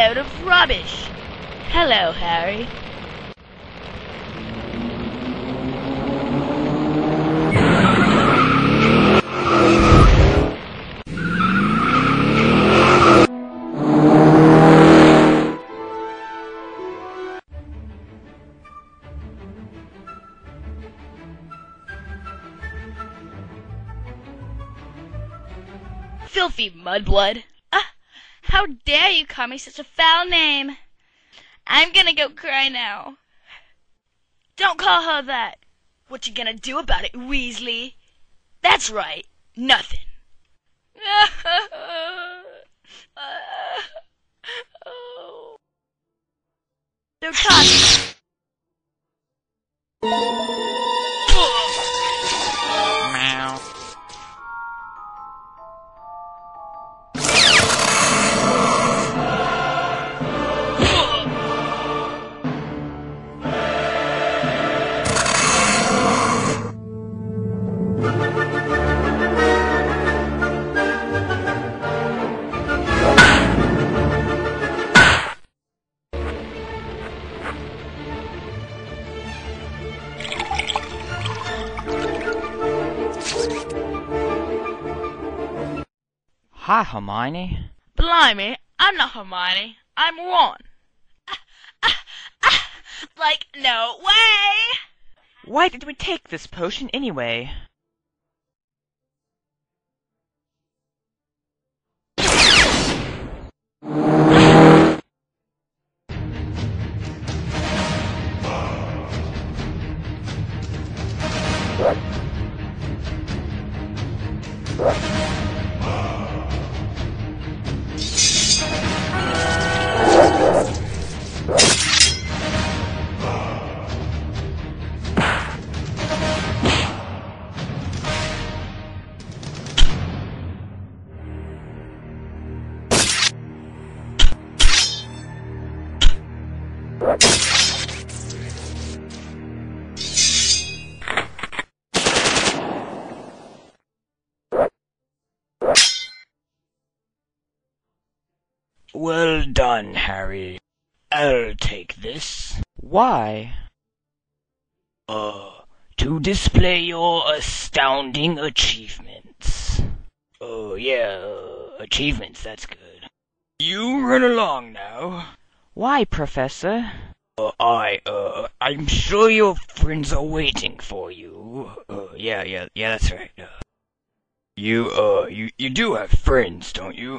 load of rubbish. Hello, Harry. Filthy mudblood. How dare you call me such a foul name? I'm gonna go cry now. Don't call her that. What you gonna do about it, Weasley? That's right, nothing. They're talking. Meow. Hi, Hermione. Blimey, I'm not Hermione. I'm Ron. Like, no way! Why did we take this potion anyway? Well done, Harry. I'll take this. Why? To display your astounding achievements. Oh, yeah, achievements, that's good. You run along now. Why, Professor? I'm sure your friends are waiting for you. Yeah, that's right. You do have friends, don't you?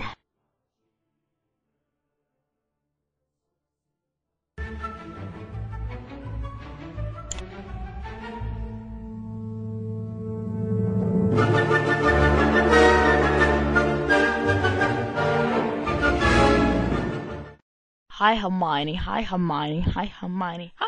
Hi, Hermione. Hi, Hermione. Hi, Hermione.